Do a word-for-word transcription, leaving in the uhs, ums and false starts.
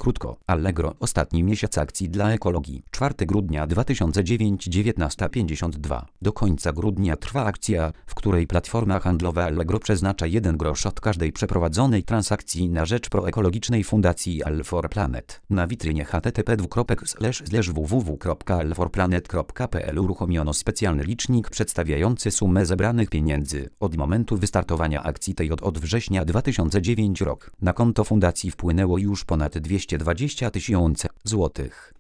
Krótko, Allegro, ostatni miesiąc akcji dla ekologii. czwartego grudnia dwa tysiące dziewięć, dziewiętnasta pięćdziesiąt dwa. Do końca grudnia trwa akcja, w której platforma handlowa Allegro przeznacza jeden grosz od każdej przeprowadzonej transakcji na rzecz proekologicznej fundacji All for Planet. Na witrynie h t t p dwukropek slash slash w w w kropka all for planet kropka p l uruchomiono specjalny licznik przedstawiający sumę zebranych pieniędzy od momentu wystartowania akcji tej od, od września dwa tysiące dziewiątego rok. Na konto fundacji wpłynęło już ponad dwieście dwadzieścia tysięcy złotych.